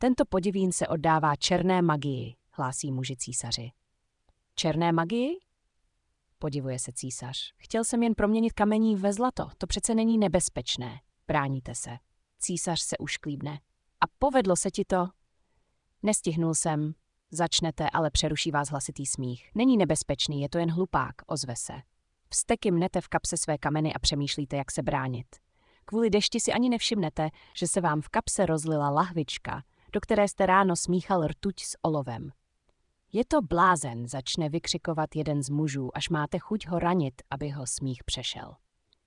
Tento podivín se oddává černé magii, hlásí muži císaři. Černé magii? Podivuje se císař. Chtěl jsem jen proměnit kamení ve zlato, to přece není nebezpečné. Bráníte se. Císař se ušklíbne. A povedlo se ti to? Nestihnul jsem. Začnete, ale přeruší vás hlasitý smích. Není nebezpečný, je to jen hlupák, ozve se. Vzteky mnete v kapse své kameny a přemýšlíte, jak se bránit. Kvůli dešti si ani nevšimnete, že se vám v kapse rozlila lahvička, do které jste ráno smíchal rtuť s olovem. Je to blázen, začne vykřikovat jeden z mužů, až máte chuť ho ranit, aby ho smích přešel.